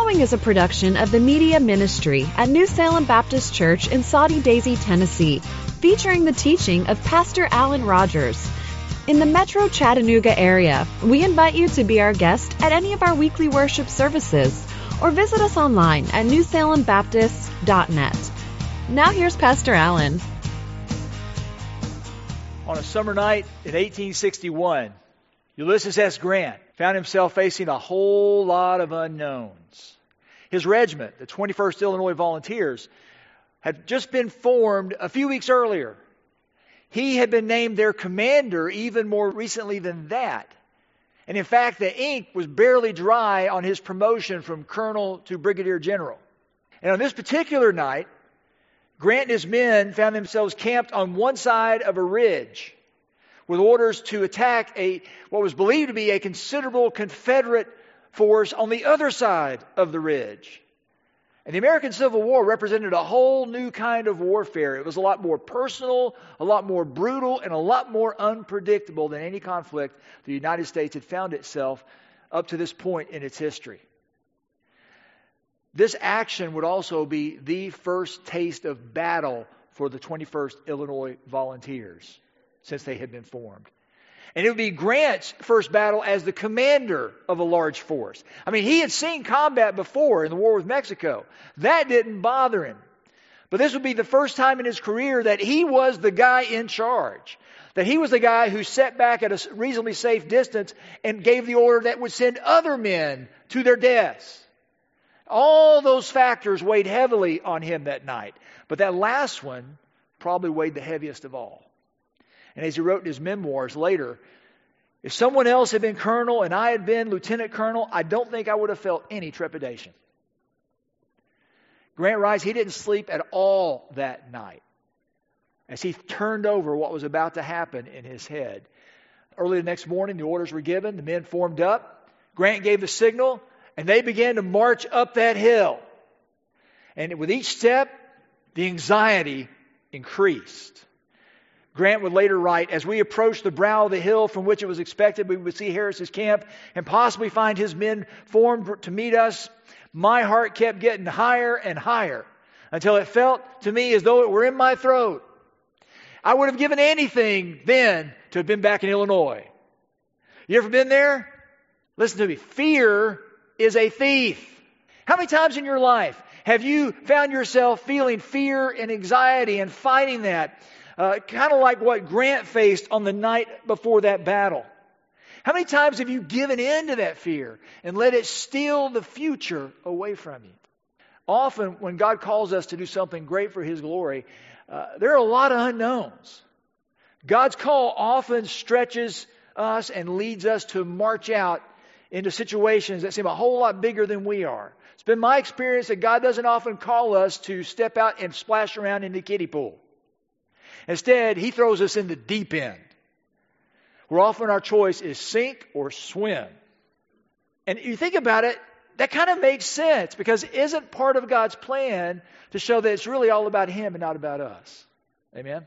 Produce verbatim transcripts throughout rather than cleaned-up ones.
following is a production of the Media Ministry at New Salem Baptist Church in Soddy Daisy, Tennessee, featuring the teaching of Pastor Alan Rogers. In the Metro Chattanooga area, we invite you to be our guest at any of our weekly worship services or visit us online at new salem baptist dot net. Now here's Pastor Alan. On a summer night in eighteen sixty-one, Ulysses S. Grant found himself facing a whole lot of unknowns. His regiment, the twenty-first Illinois Volunteers, had just been formed a few weeks earlier. He had been named their commander even more recently than that. And in fact, the ink was barely dry on his promotion from colonel to brigadier general. And on this particular night, Grant and his men found themselves camped on one side of a ridge with orders to attack a what was believed to be a considerable Confederate force on the other side of the ridge. And the American Civil War represented a whole new kind of warfare. It was a lot more personal, a lot more brutal, and a lot more unpredictable than any conflict the United States had found itself up to this point in its history. This action would also be the first taste of battle for the twenty-first Illinois Volunteers since they had been formed. And it would be Grant's first battle as the commander of a large force. I mean, he had seen combat before in the war with Mexico. That didn't bother him. But this would be the first time in his career that he was the guy in charge. That he was the guy who sat back at a reasonably safe distance and gave the order that would send other men to their deaths. All those factors weighed heavily on him that night. But that last one probably weighed the heaviest of all. And as he wrote in his memoirs later, if someone else had been colonel and I had been lieutenant colonel, I don't think I would have felt any trepidation. Grant writes he didn't sleep at all that night as he turned over what was about to happen in his head. Early the next morning, the orders were given. The men formed up. Grant gave the signal, and they began to march up that hill. And with each step, the anxiety increased. Grant would later write, as we approached the brow of the hill from which it was expected we would see Harris's camp and possibly find his men formed to meet us, my heart kept getting higher and higher until it felt to me as though it were in my throat. I would have given anything then to have been back in Illinois. You ever been there? Listen to me. Fear is a thief. How many times in your life have you found yourself feeling fear and anxiety and fighting that? Uh, kind of like what Grant faced on the night before that battle. How many times have you given in to that fear and let it steal the future away from you? Often when God calls us to do something great for His glory, uh, there are a lot of unknowns. God's call often stretches us and leads us to march out into situations that seem a whole lot bigger than we are. It's been my experience that God doesn't often call us to step out and splash around in the kiddie pool. Instead, He throws us in the deep end, where often our choice is sink or swim. And you think about it, that kind of makes sense, because it isn't part of God's plan to show that it's really all about Him and not about us. Amen?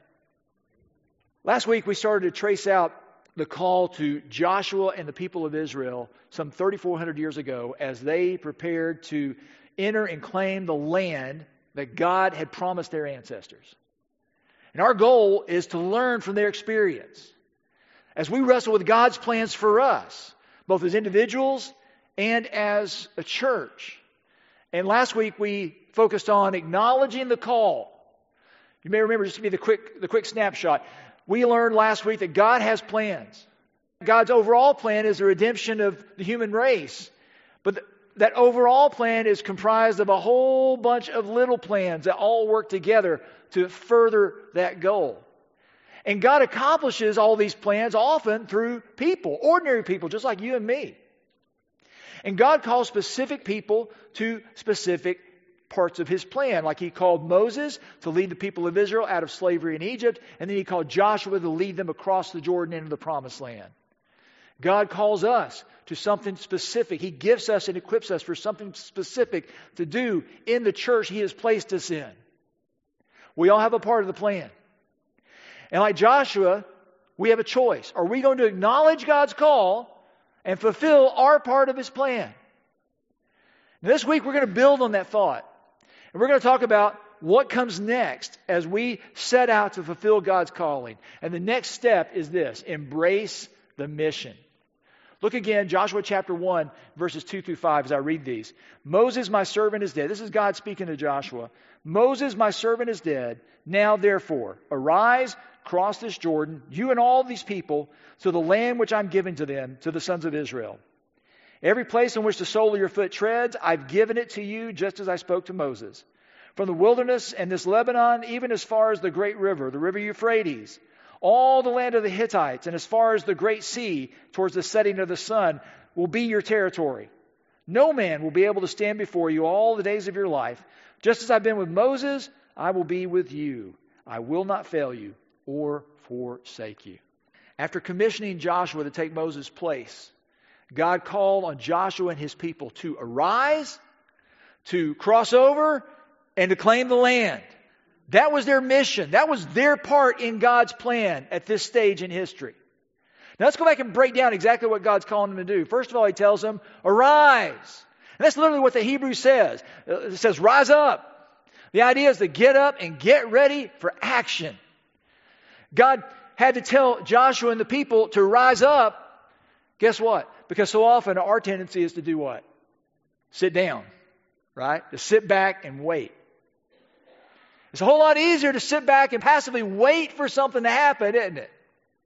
Last week, we started to trace out the call to Joshua and the people of Israel some thirty-four hundred years ago as they prepared to enter and claim the land that God had promised their ancestors. And our goal is to learn from their experience as we wrestle with God's plans for us, both as individuals and as a church. And last week we focused on acknowledging the call. You may remember, just to give you the quick, the quick snapshot. We learned last week that God has plans. God's overall plan is the redemption of the human race. But th- that overall plan is comprised of a whole bunch of little plans that all work together to further that goal. And God accomplishes all these plans often through people, ordinary people, just like you and me. And God calls specific people to specific parts of His plan. Like He called Moses to lead the people of Israel out of slavery in Egypt, and then He called Joshua to lead them across the Jordan into the Promised Land. God calls us to something specific. He gifts us and equips us for something specific to do in the church He has placed us in. We all have a part of the plan. And like Joshua, we have a choice. Are we going to acknowledge God's call and fulfill our part of His plan? Now, this week we're going to build on that thought. And we're going to talk about what comes next as we set out to fulfill God's calling. And the next step is this: embrace the mission. Look again, Joshua chapter one, verses two through five, as I read these. Moses, my servant, is dead. This is God speaking to Joshua. Moses, my servant, is dead. Now, therefore, arise, cross this Jordan, you and all these people, to the land which I'm giving to them, to the sons of Israel. Every place in which the sole of your foot treads, I've given it to you, just as I spoke to Moses. From the wilderness and this Lebanon, even as far as the great river, the river Euphrates, all the land of the Hittites, and as far as the great sea, towards the setting of the sun, will be your territory. No man will be able to stand before you all the days of your life. Just as I've been with Moses, I will be with you. I will not fail you or forsake you. After commissioning Joshua to take Moses' place, God called on Joshua and his people to arise, to cross over, and to claim the land. That was their mission. That was their part in God's plan at this stage in history. Now let's go back and break down exactly what God's calling them to do. First of all, He tells them, arise. And that's literally what the Hebrew says. It says, rise up. The idea is to get up and get ready for action. God had to tell Joshua and the people to rise up. Guess what? Because so often our tendency is to do what? Sit down, right? To sit back and wait. It's a whole lot easier to sit back and passively wait for something to happen, isn't it?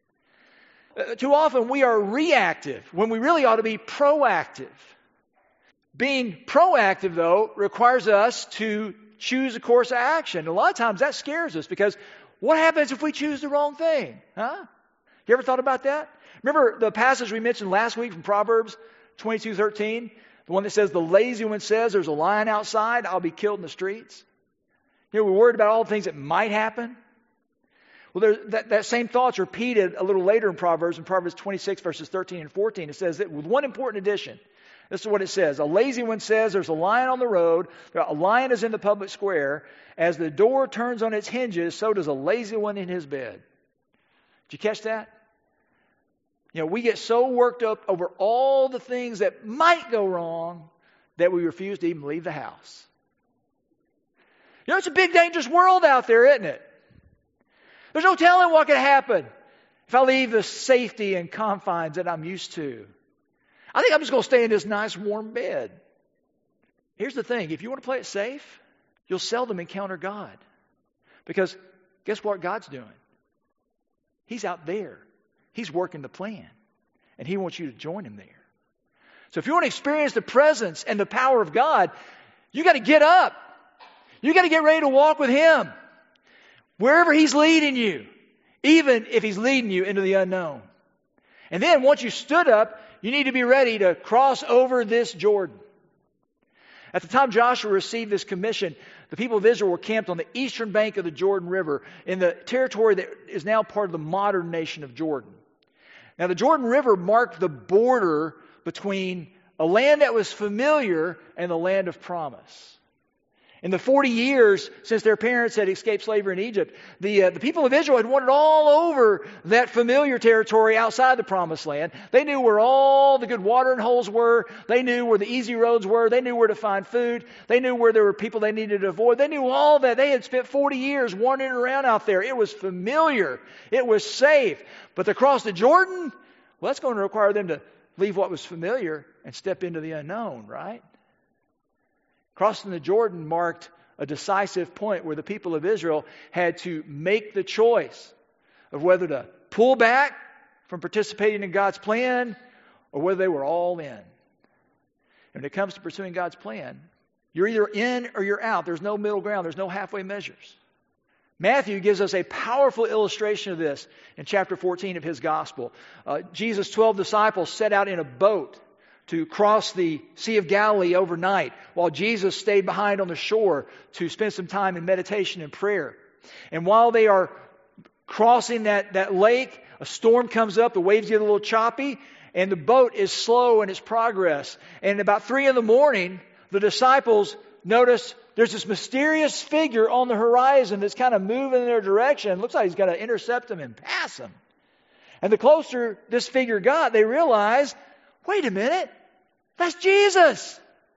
Uh, too often we are reactive when we really ought to be proactive. Being proactive, though, requires us to choose a course of action. A lot of times that scares us because what happens if we choose the wrong thing? Huh? You ever thought about that? Remember the passage we mentioned last week from Proverbs twenty-two thirteen? The one that says, the lazy one says, there's a lion outside, I'll be killed in the streets. You know, we're worried about all the things that might happen. Well, there, that, that same thought's repeated a little later in Proverbs, in Proverbs twenty-six, verses thirteen and fourteen. It says that with one important addition. This is what it says. A lazy one says, there's a lion on the road, a lion is in the public square. As the door turns on its hinges, so does a lazy one in his bed. Did you catch that? You know, we get so worked up over all the things that might go wrong that we refuse to even leave the house. You know, it's a big, dangerous world out there, isn't it? There's no telling what could happen if I leave the safety and confines that I'm used to. I think I'm just going to stay in this nice, warm bed. Here's the thing. If you want to play it safe, you'll seldom encounter God. Because guess what God's doing? He's out there. He's working the plan. And He wants you to join Him there. So if you want to experience the presence and the power of God, you got to get up. You got to get ready to walk with Him. Wherever He's leading you. Even if He's leading you into the unknown. And then once you stood up, you need to be ready to cross over this Jordan. At the time Joshua received this commission, the people of Israel were camped on the eastern bank of the Jordan River in the territory that is now part of the modern nation of Jordan. Now the Jordan River marked the border between a land that was familiar and the land of promise. In the forty years since their parents had escaped slavery in Egypt, the, uh, the people of Israel had wandered all over that familiar territory outside the promised land. They knew where all the good watering holes were. They knew where the easy roads were. They knew where to find food. They knew where there were people they needed to avoid. They knew all that. They had spent forty years wandering around out there. It was familiar. It was safe. But to cross the Jordan, well, that's going to require them to leave what was familiar and step into the unknown, right? Crossing the Jordan marked a decisive point where the people of Israel had to make the choice of whether to pull back from participating in God's plan or whether they were all in. And when it comes to pursuing God's plan, you're either in or you're out. There's no middle ground. There's no halfway measures. Matthew gives us a powerful illustration of this in chapter fourteen of his gospel. Uh, Jesus' twelve disciples set out in a boat to cross the Sea of Galilee overnight, while Jesus stayed behind on the shore to spend some time in meditation and prayer. And while they are crossing that, that lake, a storm comes up, the waves get a little choppy, and the boat is slow in its progress. And about three in the morning, the disciples notice there's this mysterious figure on the horizon that's kind of moving in their direction. It looks like he's going to intercept them and pass them. And the closer this figure got, they realized, wait a minute, that's Jesus.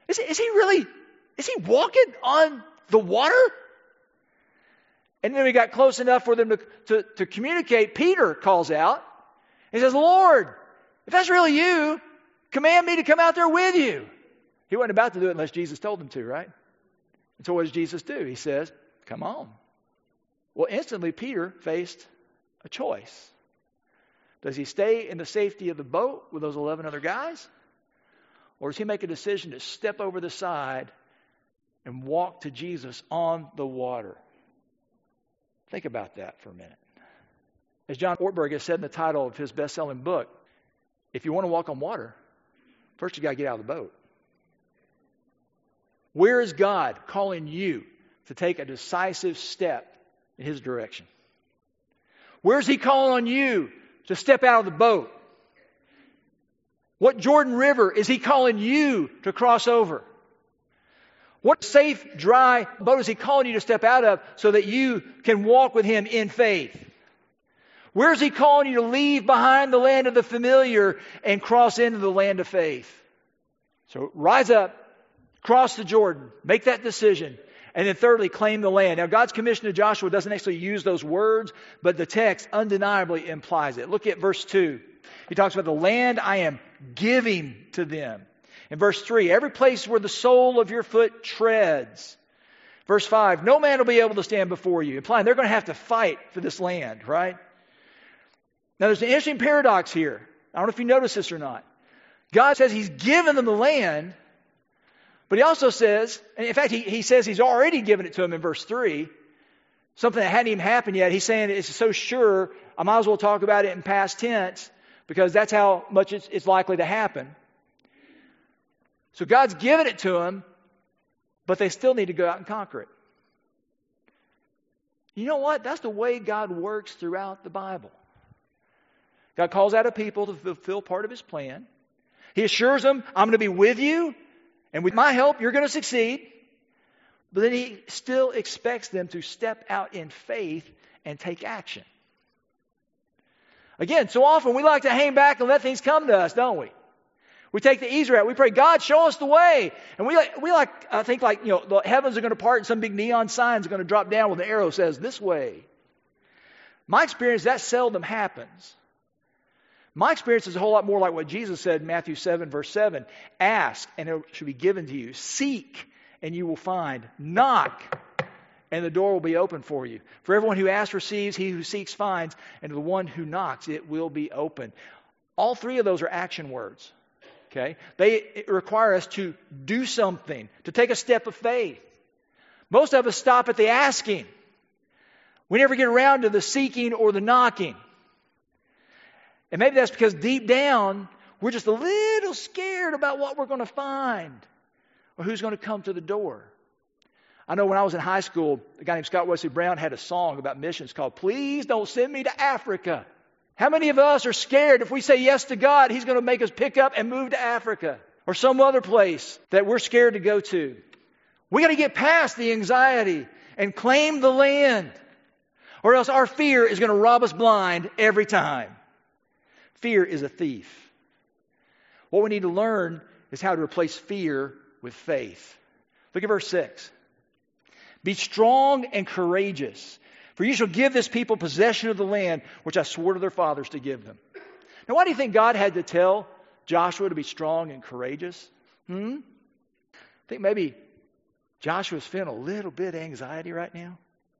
Is, is he really, is he walking on the water? And then we got close enough for them to, to, to communicate. Peter calls out. He says, Lord, if that's really you, command me to come out there with you. He wasn't about to do it unless Jesus told him to, right? And so what does Jesus do? He says, come on. Well, instantly Peter faced a choice. Does he stay in the safety of the boat with those eleven other guys? Or does he make a decision to step over the side and walk to Jesus on the water? Think about that for a minute. As John Ortberg has said in the title of his best-selling book, if you want to walk on water, first you got to get out of the boat. Where is God calling you to take a decisive step in His direction? Where is He calling on you to step out of the boat? What Jordan River is He calling you to cross over? What safe, dry boat is He calling you to step out of so that you can walk with Him in faith? Where is He calling you to leave behind the land of the familiar and cross into the land of faith? So rise up, cross the Jordan, make that decision, and then thirdly, claim the land. Now, God's commission to Joshua doesn't actually use those words, but the text undeniably implies it. Look at verse two. He talks about the land I am giving to them. In verse three, every place where the sole of your foot treads. Verse five, no man will be able to stand before you, implying they're going to have to fight for this land, right? Now, there's an interesting paradox here. I don't know if you notice this or not. God says He's given them the land, but He also says, and in fact, he, he says He's already given it to them in verse three, something that hadn't even happened yet. He's saying it's so sure, I might as well talk about it in past tense, because that's how much it's, it's likely to happen. So God's given it to them, but they still need to go out and conquer it. You know what? That's the way God works throughout the Bible. God calls out a people to fulfill part of His plan. He assures them, I'm going to be with you, and with my help, you're going to succeed. But then He still expects them to step out in faith and take action. Again, so often we like to hang back and let things come to us, don't we? We take the easy route. We pray, God, show us the way. And we like, we like, I think like, you know, the heavens are going to part and some big neon signs are going to drop down with an arrow that says this way. My experience, that seldom happens. My experience is a whole lot more like what Jesus said in Matthew seven, verse seven. Ask, and it should be given to you. Seek, and you will find. Knock, and the door will be open for you. For everyone who asks receives, he who seeks finds, and to the one who knocks it will be open. All three of those are action words. Okay? They require us to do something, to take a step of faith. Most of us stop at the asking. We never get around to the seeking or the knocking. And maybe that's because deep down, we're just a little scared about what we're going to find or who's going to come to the door. I know when I was in high school, a guy named Scott Wesley Brown had a song about missions called Please Don't Send Me to Africa. How many of us are scared if we say yes to God, He's going to make us pick up and move to Africa or some other place that we're scared to go to? We got to get past the anxiety and claim the land, or else our fear is going to rob us blind every time. Fear is a thief. What we need to learn is how to replace fear with faith. Look at verse six. Be strong and courageous, for you shall give this people possession of the land which I swore to their fathers to give them. Now, why do you think God had to tell Joshua to be strong and courageous? Hmm? I think maybe Joshua's feeling a little bit of anxiety right now.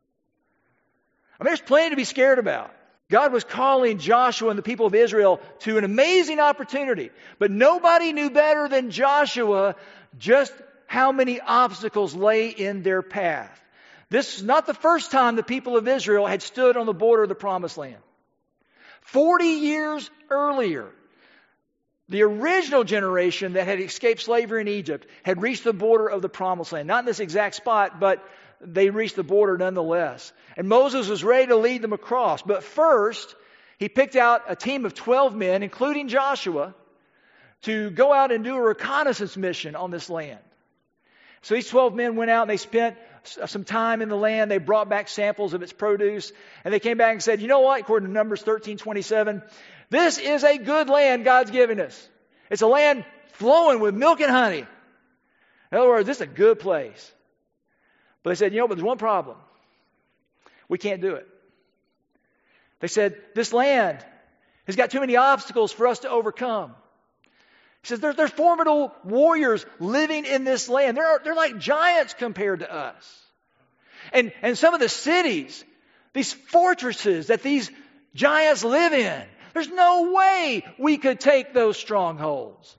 I mean, there's plenty to be scared about. God was calling Joshua and the people of Israel to an amazing opportunity. But nobody knew better than Joshua just how many obstacles lay in their path. This is not the first time the people of Israel had stood on the border of the Promised Land. Forty years earlier, the original generation that had escaped slavery in Egypt had reached the border of the Promised Land. Not in this exact spot, but they reached the border nonetheless. And Moses was ready to lead them across. But first, he picked out a team of twelve men, including Joshua, to go out and do a reconnaissance mission on this land. So these twelve men went out and they spent some time in the land. They brought back samples of its produce. And they came back and said, you know what? According to Numbers thirteen twenty-seven, this is a good land God's giving us. It's a land flowing with milk and honey. In other words, this is a good place. But they said, you know, but there's one problem. We can't do it. They said, this land has got too many obstacles for us to overcome. He says, there's, there's formidable warriors living in this land. They're, they're like giants compared to us. And, and some of the cities, these fortresses that these giants live in, there's no way we could take those strongholds.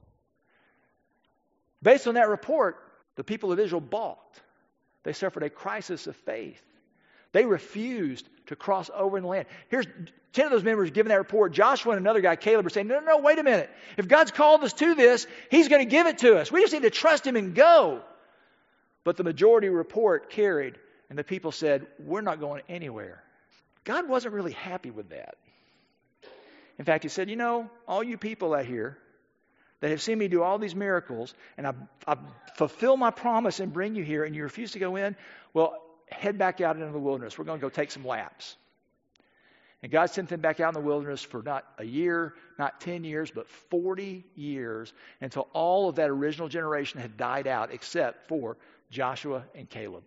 Based on that report, the people of Israel balked. They suffered a crisis of faith. They refused to cross over in the land. Here's ten of those members giving that report. Joshua and another guy, Caleb, are saying, no, no, no, wait a minute. If God's called us to this, He's going to give it to us. We just need to trust Him and go. But the majority report carried, and the people said, we're not going anywhere. God wasn't really happy with that. In fact, He said, you know, all you people out here that have seen me do all these miracles, and I've, I've fulfilled my promise and bring you here, and you refuse to go in, well, head back out into the wilderness. We're going to go take some laps. And God sent them back out in the wilderness for not a year, not ten years, but forty years, until all of that original generation had died out except for Joshua and Caleb.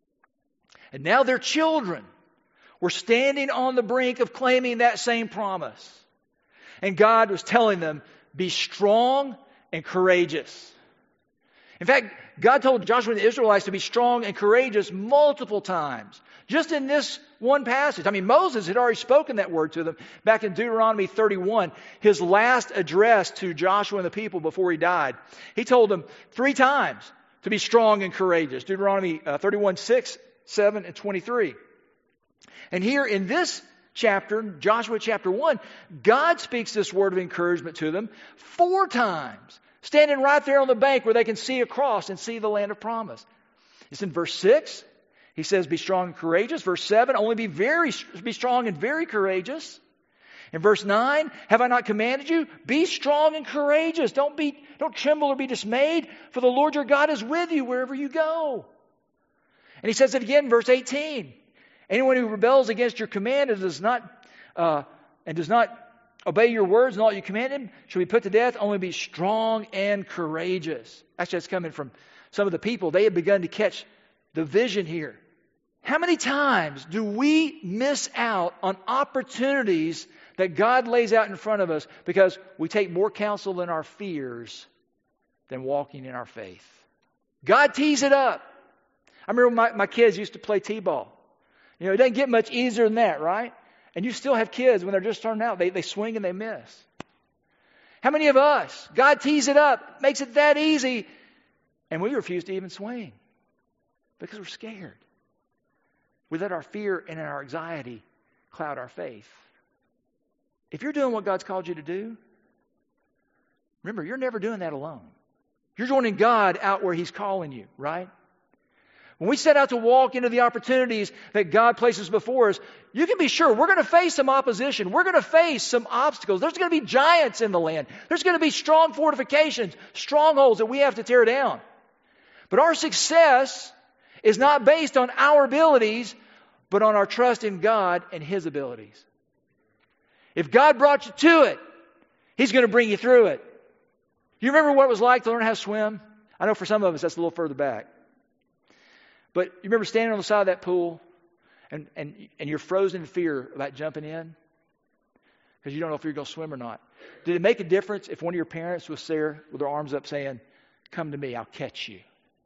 And now their children were standing on the brink of claiming that same promise. And God was telling them, be strong and courageous. In fact, God told Joshua and the Israelites to be strong and courageous multiple times. Just in this one passage. I mean, Moses had already spoken that word to them back in Deuteronomy thirty-one, his last address to Joshua and the people before he died. He told them three times to be strong and courageous. Deuteronomy uh, thirty-one, six, seven, and twenty-three. And here in this chapter, Joshua chapter one, God speaks this word of encouragement to them four times, standing right there on the bank where they can see across and see the land of promise. It's in verse six. He says, be strong and courageous. Verse seven, only be very be strong and very courageous. In verse nine, have I not commanded you? Be strong and courageous. Don't be, don't tremble or be dismayed, for the Lord your God is with you wherever you go. And he says it again in verse eighteen. Anyone who rebels against your command and does not uh, and does not obey your words and all you command him shall be put to death. Only be strong and courageous. Actually, that's coming from some of the people. They had begun to catch the vision here. How many times do we miss out on opportunities that God lays out in front of us because we take more counsel in our fears than walking in our faith? God tees it up. I remember my, my kids used to play t-ball. You know, it doesn't get much easier than that, right? And you still have kids when they're just starting out. They, they swing and they miss. How many of us, God tees it up, makes it that easy, and we refuse to even swing because we're scared. We let our fear and our anxiety cloud our faith. If you're doing what God's called you to do, remember, you're never doing that alone. You're joining God out where He's calling you, right? When we set out to walk into the opportunities that God places before us, you can be sure we're going to face some opposition. We're going to face some obstacles. There's going to be giants in the land. There's going to be strong fortifications, strongholds that we have to tear down. But our success is not based on our abilities, but on our trust in God and His abilities. If God brought you to it, He's going to bring you through it. You remember what it was like to learn how to swim? I know for some of us that's a little further back. But you remember standing on the side of that pool and, and, and you're frozen in fear about jumping in because you don't know if you're going to swim or not. Did it make a difference if one of your parents was there with their arms up saying, come to me, I'll catch you?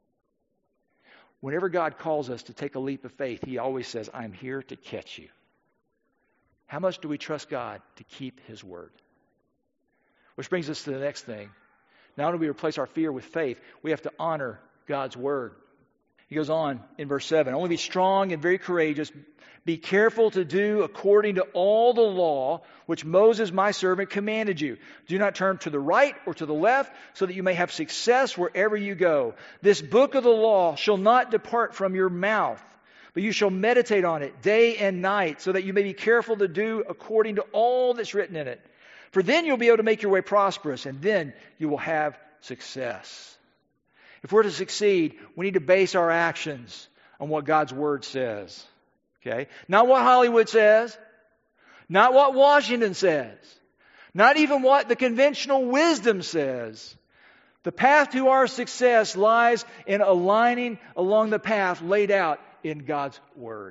Whenever God calls us to take a leap of faith, He always says, I'm here to catch you. How much do we trust God to keep His word? Which brings us to the next thing. Not only do we replace our fear with faith, we have to honor God's word. He goes on in verse seven, only be strong and very courageous. Be careful to do according to all the law which Moses, my servant, commanded you. Do not turn to the right or to the left so that you may have success wherever you go. This book of the law shall not depart from your mouth, but you shall meditate on it day and night so that you may be careful to do according to all that's written in it. For then you'll be able to make your way prosperous, and then you will have success. If we're to succeed, we need to base our actions on what God's Word says. Okay? Not what Hollywood says. Not what Washington says. Not even what the conventional wisdom says. The path to our success lies in aligning along the path laid out in God's Word.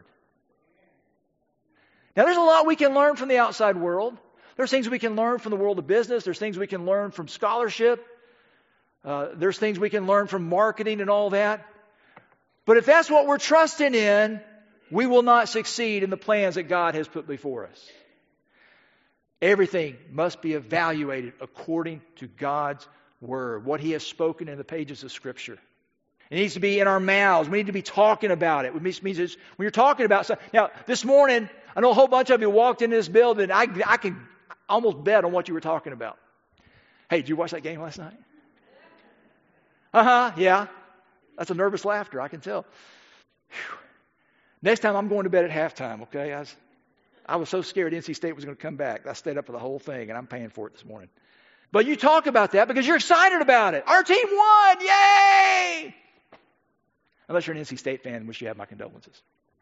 Now, there's a lot we can learn from the outside world. There's things we can learn from the world of business. There's things we can learn from scholarship. Uh, there's things we can learn from marketing and all that. But if that's what we're trusting in, we will not succeed in the plans that God has put before us. Everything must be evaluated according to God's Word, what He has spoken in the pages of Scripture. It needs to be in our mouths. We need to be talking about it. It means, means it's, when you're talking about something. Now, this morning, I know a whole bunch of you walked into this building. I, I can almost bet on what you were talking about. Hey, did you watch that game last night? Uh-huh, yeah. That's a nervous laughter, I can tell. Whew. Next time I'm going to bed at halftime, okay? I was, I was so scared N C State was going to come back. I stayed up for the whole thing, and I'm paying for it this morning. But you talk about that because you're excited about it. Our team won! Yay! Unless you're an N C State fan, in which you have my condolences.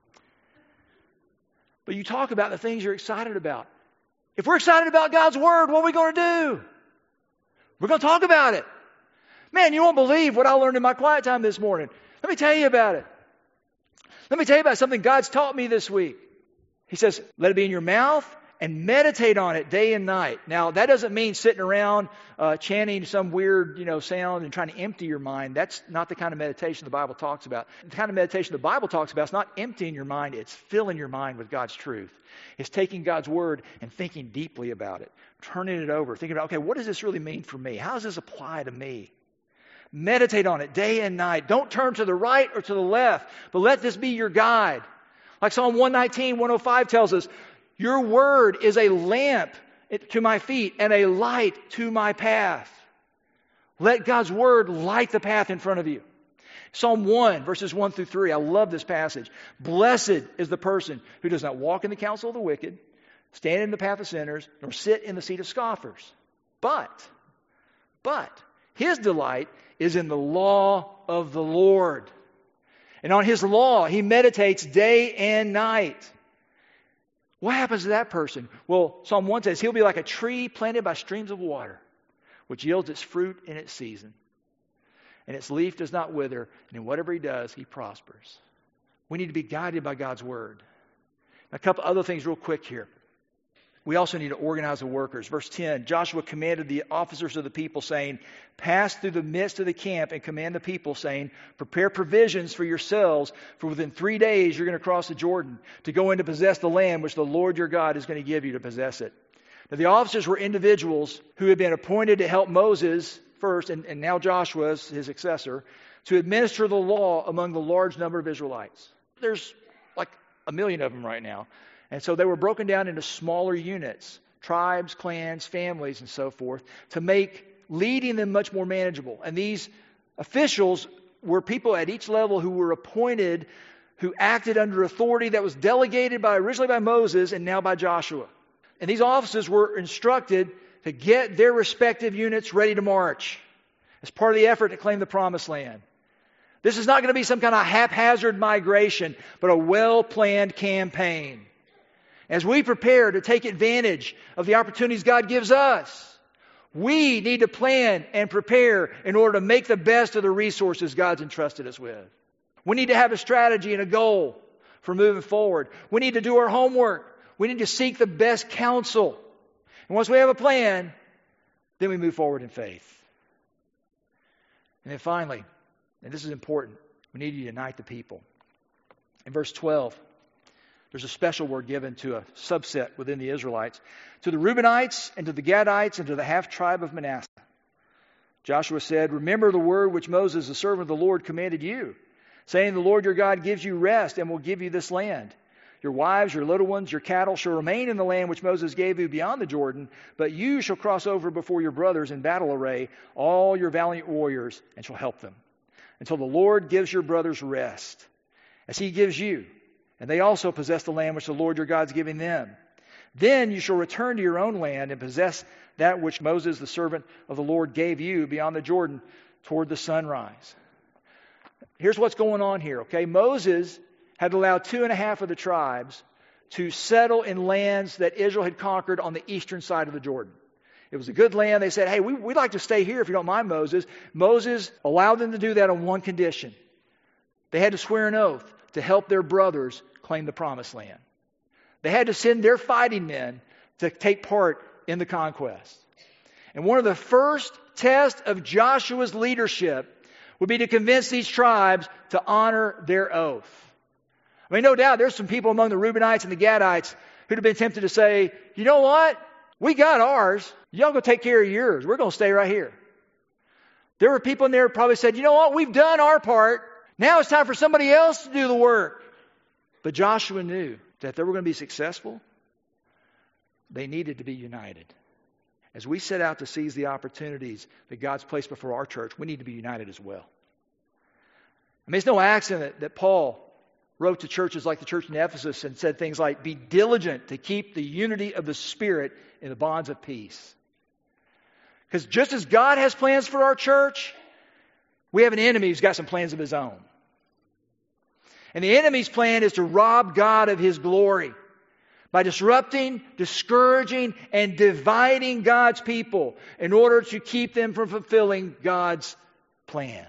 But you talk about the things you're excited about. If we're excited about God's Word, what are we going to do? We're going to talk about it. Man, you won't believe what I learned in my quiet time this morning. Let me tell you about it. Let me tell you about something God's taught me this week. He says, let it be in your mouth and meditate on it day and night. Now, that doesn't mean sitting around uh, chanting some weird, you know, sound and trying to empty your mind. That's not the kind of meditation the Bible talks about. The kind of meditation the Bible talks about is not emptying your mind. It's filling your mind with God's truth. It's taking God's Word and thinking deeply about it, turning it over, thinking about, okay, what does this really mean for me? How does this apply to me? Meditate on it day and night. Don't turn to the right or to the left, but let this be your guide. Like Psalm one nineteen, one oh five tells us, your word is a lamp to my feet and a light to my path. Let God's Word light the path in front of you. Psalm one, verses one through three. I love this passage. Blessed is the person who does not walk in the counsel of the wicked, stand in the path of sinners, nor sit in the seat of scoffers. But, but, his delight is in the law of the Lord. And on His law, he meditates day and night. What happens to that person? Well, Psalm one says, he'll be like a tree planted by streams of water, which yields its fruit in its season. And its leaf does not wither, and in whatever he does, he prospers. We need to be guided by God's Word. Now, a couple other things real quick here. We also need to organize the workers. Verse ten, Joshua commanded the officers of the people, saying, pass through the midst of the camp and command the people, saying, prepare provisions for yourselves, for within three days you're going to cross the Jordan to go in to possess the land which the Lord your God is going to give you to possess it. Now, the officers were individuals who had been appointed to help Moses first, and, and now Joshua is his successor, to administer the law among the large number of Israelites. There's like a million of them right now. And so they were broken down into smaller units, tribes, clans, families, and so forth, to make leading them much more manageable. And these officials were people at each level who were appointed, who acted under authority that was delegated by originally by Moses and now by Joshua. And these officers were instructed to get their respective units ready to march as part of the effort to claim the promised land. This is not going to be some kind of haphazard migration, but a well-planned campaign. As we prepare to take advantage of the opportunities God gives us, we need to plan and prepare in order to make the best of the resources God's entrusted us with. We need to have a strategy and a goal for moving forward. We need to do our homework. We need to seek the best counsel. And once we have a plan, then we move forward in faith. And then finally, and this is important, we need to unite the people. In verse twelve, there's a special word given to a subset within the Israelites. To the Reubenites and to the Gadites and to the half-tribe of Manasseh. Joshua said, remember the word which Moses, the servant of the Lord, commanded you, saying, the Lord your God gives you rest and will give you this land. Your wives, your little ones, your cattle shall remain in the land which Moses gave you beyond the Jordan, but you shall cross over before your brothers in battle array, all your valiant warriors, and shall help them, until the Lord gives your brothers rest, as He gives you. And they also possess the land which the Lord your God is giving them. Then you shall return to your own land and possess that which Moses, the servant of the Lord, gave you beyond the Jordan toward the sunrise. Here's what's going on here, okay? Moses had allowed two and a half of the tribes to settle in lands that Israel had conquered on the eastern side of the Jordan. It was a good land. They said, hey, we, we'd like to stay here if you don't mind, Moses. Moses allowed them to do that on one condition. They had to swear an oath to help their brothers claim the promised land. They had to send their fighting men to take part in the conquest. And one of the first tests of Joshua's leadership would be to convince these tribes to honor their oath. I mean, no doubt there's some people among the Reubenites and the Gadites who'd have been tempted to say, you know what? We got ours. Y'all go take care of yours. We're going to stay right here. There were people in there who probably said, you know what? We've done our part. Now it's time for somebody else to do the work. But Joshua knew that if they were going to be successful, they needed to be united. As we set out to seize the opportunities that God's placed before our church, we need to be united as well. I mean, it's no accident that Paul wrote to churches like the church in Ephesus and said things like, be diligent to keep the unity of the Spirit in the bonds of peace. Because just as God has plans for our church, we have an enemy who's got some plans of his own. And the enemy's plan is to rob God of his glory by disrupting, discouraging, and dividing God's people in order to keep them from fulfilling God's plan.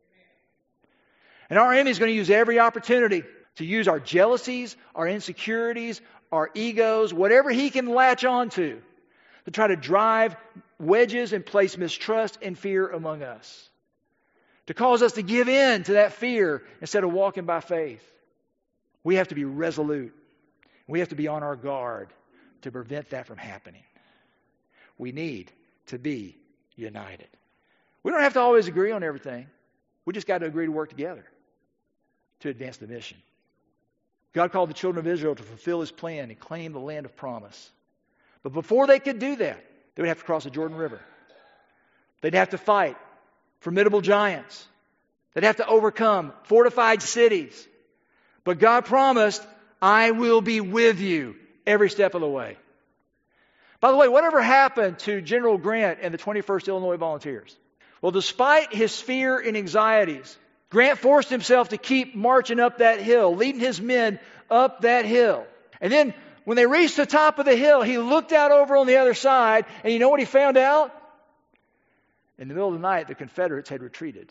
And our enemy is going to use every opportunity to use our jealousies, our insecurities, our egos, whatever he can latch on to, to try to drive wedges and place mistrust and fear among us. To cause us to give in to that fear instead of walking by faith. We have to be resolute. We have to be on our guard to prevent that from happening. We need to be united. We don't have to always agree on everything. We just got to agree to work together to advance the mission. God called the children of Israel to fulfill his plan and claim the land of promise. But before they could do that, they would have to cross the Jordan River. They'd have to fight formidable giants. They'd have to overcome fortified cities. But God promised, I will be with you every step of the way. By the way, whatever happened to General Grant and the twenty-first Illinois Volunteers? Well, despite his fear and anxieties, Grant forced himself to keep marching up that hill, leading his men up that hill. And then when they reached the top of the hill, he looked out over on the other side, and you know what he found out? In the middle of the night, the Confederates had retreated.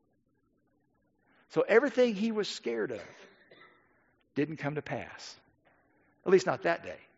So everything he was scared of didn't come to pass. At least not that day.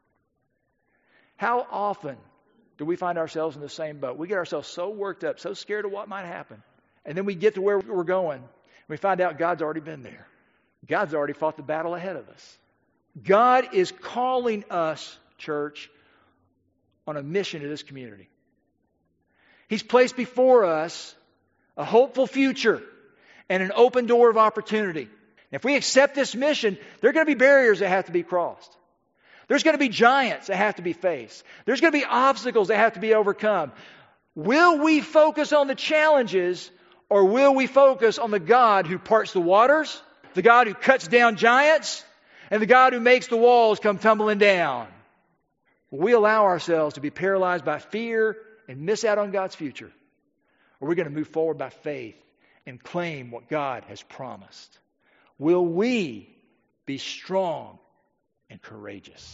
How often do we find ourselves in the same boat? We get ourselves so worked up, so scared of what might happen. And then we get to where we're going, and we find out God's already been there. God's already fought the battle ahead of us. God is calling us, church, on a mission to this community. He's placed before us a hopeful future and an open door of opportunity. If we accept this mission, there are going to be barriers that have to be crossed. There's going to be giants that have to be faced. There's going to be obstacles that have to be overcome. Will we focus on the challenges, or will we focus on the God who parts the waters, the God who cuts down giants, and the God who makes the walls come tumbling down? Will we allow ourselves to be paralyzed by fear and miss out on God's future? Or are we going to move forward by faith and claim what God has promised? Will we be strong and courageous?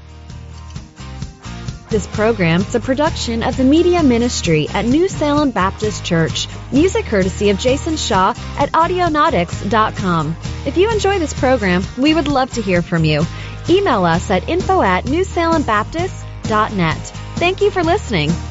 This program is a production of the Media Ministry at New Salem Baptist Church. Music courtesy of Jason Shaw at audionautics dot com. If you enjoy this program, we would love to hear from you. Email us at info at new salem baptist dot net. Thank you for listening.